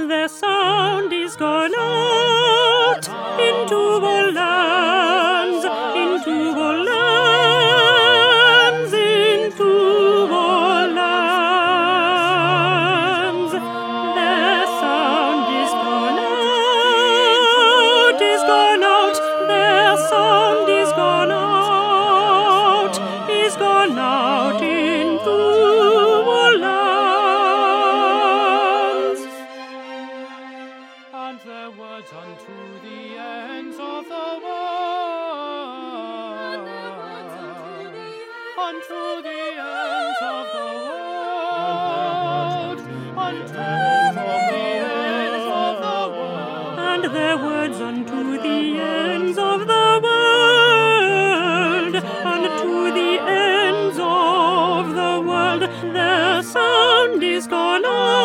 their sound is gone out into all lands, into all lands, into all lands. Their sound is gone out, their sound is gone out into all lands. And their words unto the ends of the world, unto the ends of the world, unto the ends of the world. And their words unto the ends of the world, unto the ends of the world. Their sound is gone out.